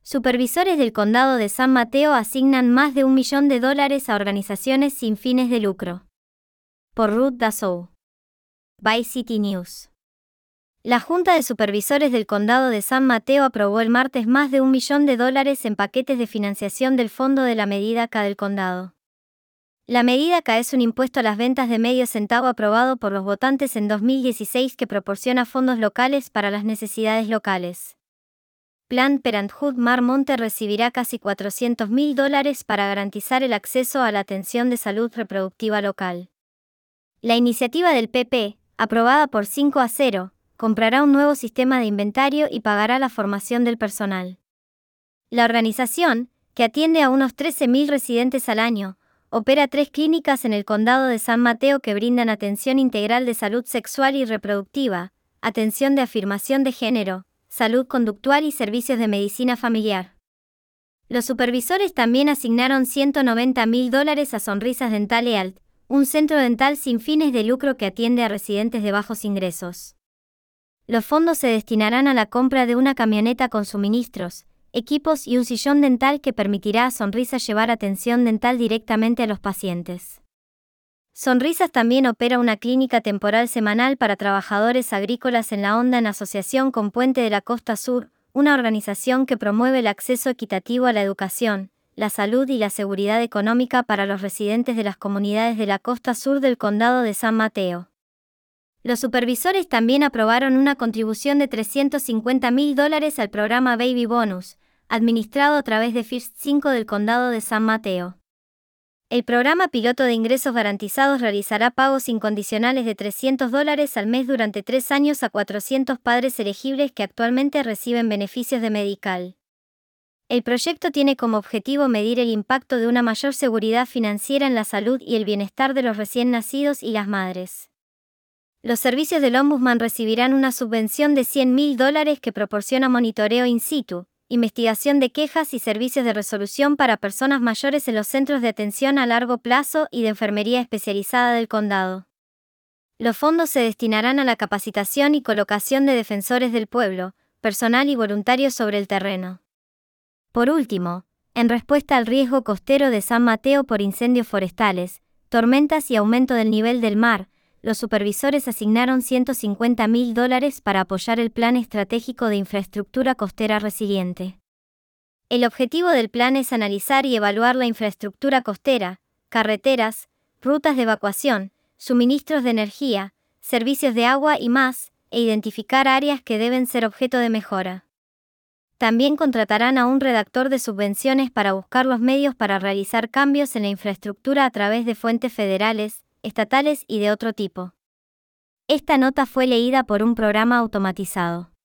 Supervisores del Condado de San Mateo asignan más de $1 millón a organizaciones sin fines de lucro. Por Ruth Dassow. Vice City News. La Junta de Supervisores del Condado de San Mateo aprobó el martes más de $1 millón en paquetes de financiación del fondo de la medida K del condado. La medida K es un impuesto a las ventas de medio centavo aprobado por los votantes en 2016 que proporciona fondos locales para las necesidades locales. Planned Parenthood Mar Monte recibirá casi $400,000 para garantizar el acceso a la atención de salud reproductiva local. La iniciativa del PP, aprobada por 5-0, comprará un nuevo sistema de inventario y pagará la formación del personal. La organización, que atiende a unos 13,000 residentes al año, opera 3 clínicas en el condado de San Mateo que brindan atención integral de salud sexual y reproductiva, atención de afirmación de género, salud conductual y servicios de medicina familiar. Los supervisores también asignaron $190,000 a Sonrisas Dental Health, un centro dental sin fines de lucro que atiende a residentes de bajos ingresos. Los fondos se destinarán a la compra de una camioneta con suministros, equipos y un sillón dental que permitirá a Sonrisas llevar atención dental directamente a los pacientes. Sonrisas también opera una clínica temporal semanal para trabajadores agrícolas en La Honda en asociación con Puente de la Costa Sur, una organización que promueve el acceso equitativo a la educación, la salud y la seguridad económica para los residentes de las comunidades de la costa sur del condado de San Mateo. Los supervisores también aprobaron una contribución de $350,000 al programa Baby Bonus, administrado a través de First 5 del condado de San Mateo. El programa piloto de ingresos garantizados realizará pagos incondicionales de $300 al mes durante 3 años a 400 padres elegibles que actualmente reciben beneficios de Medical. El proyecto tiene como objetivo medir el impacto de una mayor seguridad financiera en la salud y el bienestar de los recién nacidos y las madres. Los servicios del Ombudsman recibirán una subvención de $100,000 que proporciona monitoreo in situ, investigación de quejas y servicios de resolución para personas mayores en los centros de atención a largo plazo y de enfermería especializada del condado. Los fondos se destinarán a la capacitación y colocación de defensores del pueblo, personal y voluntarios sobre el terreno. Por último, en respuesta al riesgo costero de San Mateo por incendios forestales, tormentas y aumento del nivel del mar, los supervisores asignaron $150,000 para apoyar el Plan Estratégico de Infraestructura Costera Resiliente. El objetivo del plan es analizar y evaluar la infraestructura costera, carreteras, rutas de evacuación, suministros de energía, servicios de agua y más, e identificar áreas que deben ser objeto de mejora. También contratarán a un redactor de subvenciones para buscar los medios para realizar cambios en la infraestructura a través de fuentes federales, estatales y de otro tipo. Esta nota fue leída por un programa automatizado.